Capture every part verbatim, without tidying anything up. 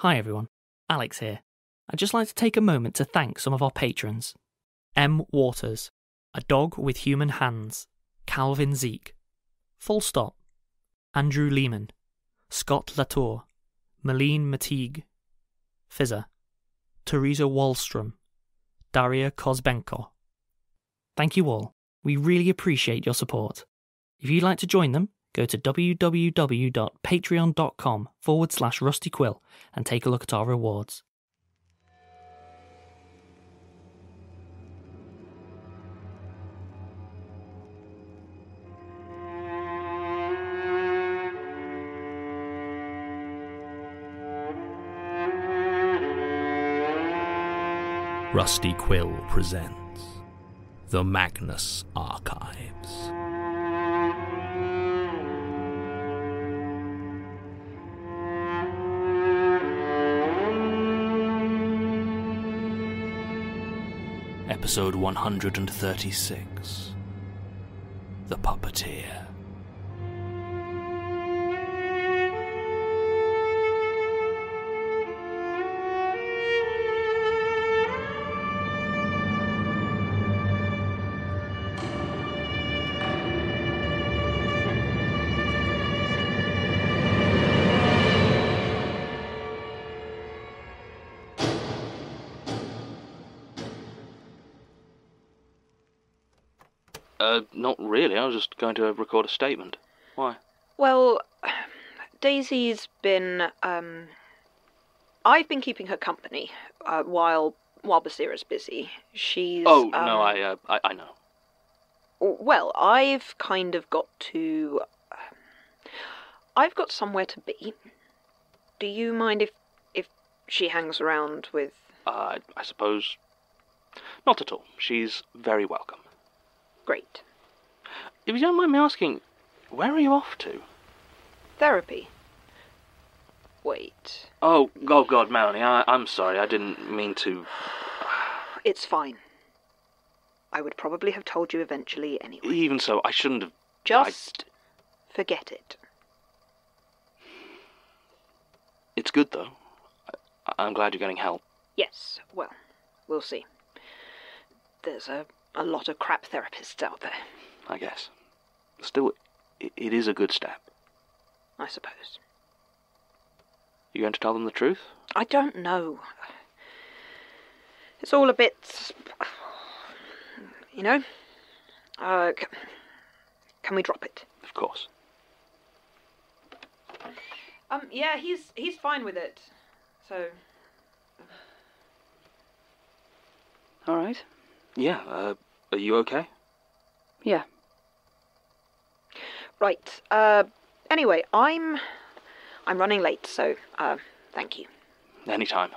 Hi everyone, Alex here. I'd just like to take a moment to thank some of our patrons. M. Waters, A Dog with Human Hands, Calvin Zeke, Full Stop, Andrew Lehman, Scott Latour, Malene Mateague, Fizzer, Teresa Wallstrom, Daria Kozbenko. Thank you all. We really appreciate your support. If you'd like to join them, go to www.patreon.com forward slash rustyquill and take a look at our rewards. Rusty Quill presents The Magnus Archives. Episode one hundred thirty-six, The Puppeteer. Uh, not really. I was just going to record a statement. Why? Well, Daisy's been, um... I've been keeping her company, uh, while, while Basira's busy. She's, Oh, um, no, I, uh, I, I know. Well, I've kind of got to... I've got somewhere to be. Do you mind if, if she hangs around with... Uh, I suppose... Not at all. She's very welcome. Great. If you don't mind me asking, where are you off to? Therapy. Wait. Oh, oh God, Melanie, I, I'm sorry. I didn't mean to... It's fine. I would probably have told you eventually anyway. Even so, I shouldn't have... Just forget it. It's good, though. I, I'm glad you're getting help. Yes, well, we'll see. There's a, a lot of crap therapists out there. I guess. Still, it, it is a good step. I suppose. You going to tell them the truth? I don't know. It's all a bit... You know? Uh, c- can we drop it? Of course. Um, yeah, he's he's fine with it. So... All right. Yeah, uh, are you okay? Yeah. Right, uh, anyway, I'm... I'm running late, so, uh, thank you. Anytime.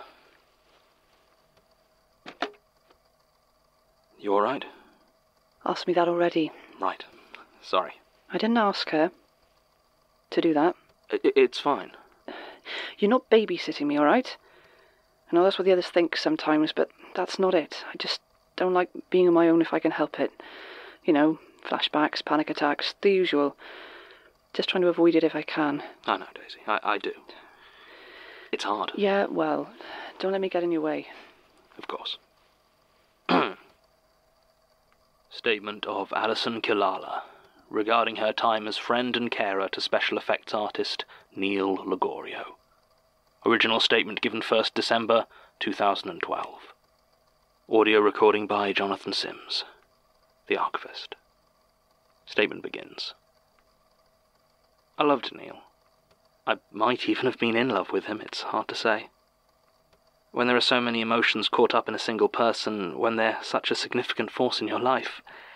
You alright? Asked me that already. Right. Sorry. I didn't ask her to do that. I, it's fine. You're not babysitting me, all right? I know that's what the others think sometimes, but that's not it. I just don't like being on my own if I can help it. You know, flashbacks, panic attacks, the usual. Just trying to avoid it if I can. I know, Daisy. I, I do. It's hard. Yeah, well, don't let me get in your way. Of course. Statement of Alison Kilala regarding her time as friend and carer to special effects artist Neil Ligorio. Original statement given first December two thousand twelve. Audio recording by Jonathan Sims, the archivist. Statement begins. I loved Neil. I might even have been in love with him, it's hard to say. When there are so many emotions caught up in a single person, when they're such a significant force in your life,